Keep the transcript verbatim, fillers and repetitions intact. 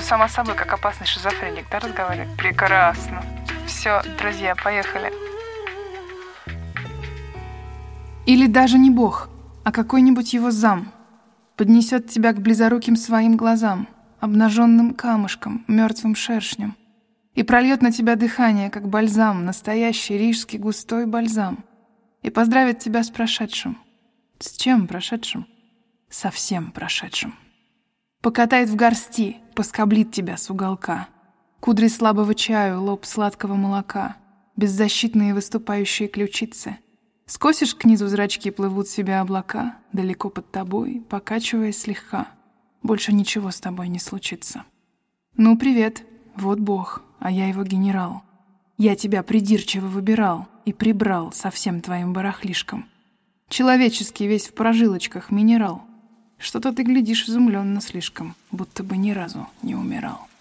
сама с собой, как опасный шизофреник, да, разговаривать? Прекрасно. Все, друзья, поехали. Или даже не Бог, а какой-нибудь его зам поднесет тебя к близоруким своим глазам, обнаженным камушком, мертвым шершнем, и прольет на тебя дыхание, как бальзам, настоящий рижский густой бальзам, и поздравит тебя с прошедшим. С чем прошедшим? Со всем прошедшим. Покатает в горсти, поскоблит тебя с уголка. Кудри слабого чаю, лоб сладкого молока, беззащитные выступающие ключицы. Скосишь к низу зрачки, плывут себе облака, далеко под тобой, покачиваясь слегка. Больше ничего с тобой не случится. Ну, привет, вот Бог, а я его генерал. Я тебя придирчиво выбирал и прибрал со всем твоим барахлишком. Человеческий весь в прожилочках минерал. Что-то ты глядишь изумленно слишком, будто бы ни разу не умирал.